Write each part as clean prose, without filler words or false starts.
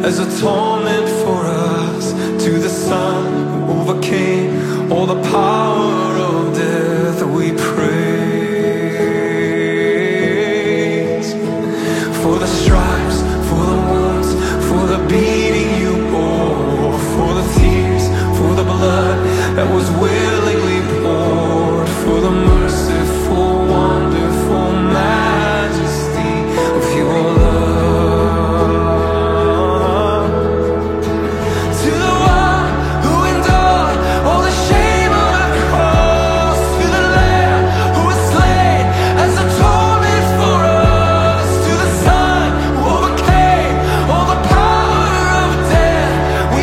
as atonement for us, to the Son who overcame all the power of death. We praise for the stripes, for the wounds, for the beating you bore, for the tears, for the blood that was willingly poured, for the merciful, wonderful majesty of your love. To the one who endured all the shame of the cross, to the Lamb who was slain as atonement for us, to the Son who overcame all the power of death, we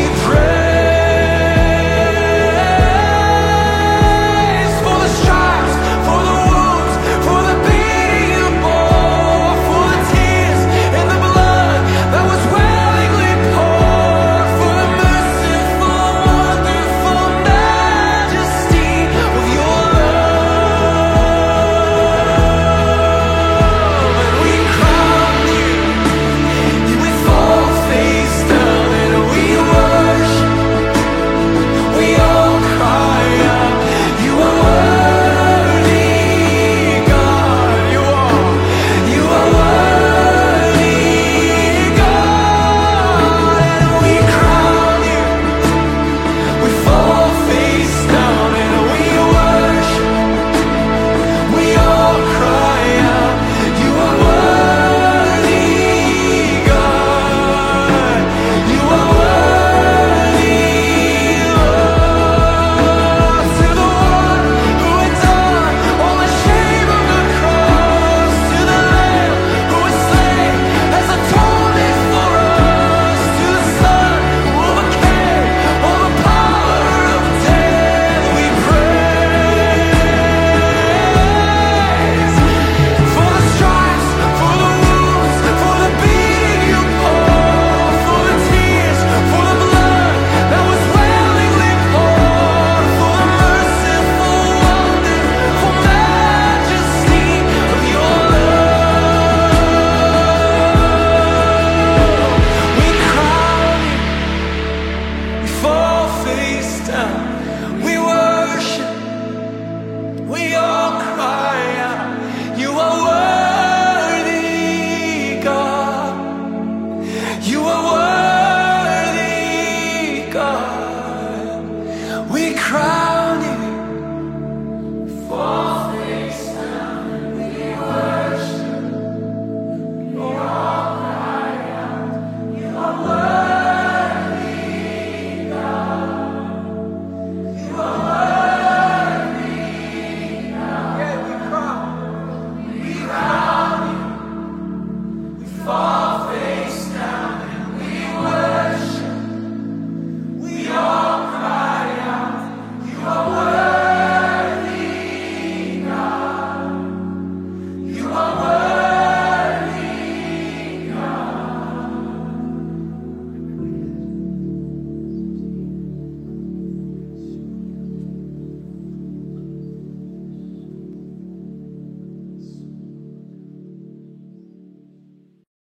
praise for the stripes, for the wounds, for the beating you bore, for the tears and the blood that was willingly poured, for the merciful, wonderful majesty of your love. And we crown you with all face down, and we worship. We all cry out, you are worthy, God. You are worthy, God. And we crown you, we fall face down and we worship. We all cry out, you are worthy, God. You are worthy, Lord. To the one who endured all the shame of the cross, to the Lamb who was slain as atonement for us, to the Son who overcame all the power of death, we praise for the stripes, for the wounds, for the beating you bore, for the tears, for the blood that was willingly poured, for the merciful, wonderful majesty of your love. We crown you, we fall face down, we worship. We all cry out, you are worthy, God. You are worthy, God. We crown you, fall face down, we worship. We all cry out, you are worthy, God. You are worthy, God. Yeah, we crown you, we fall.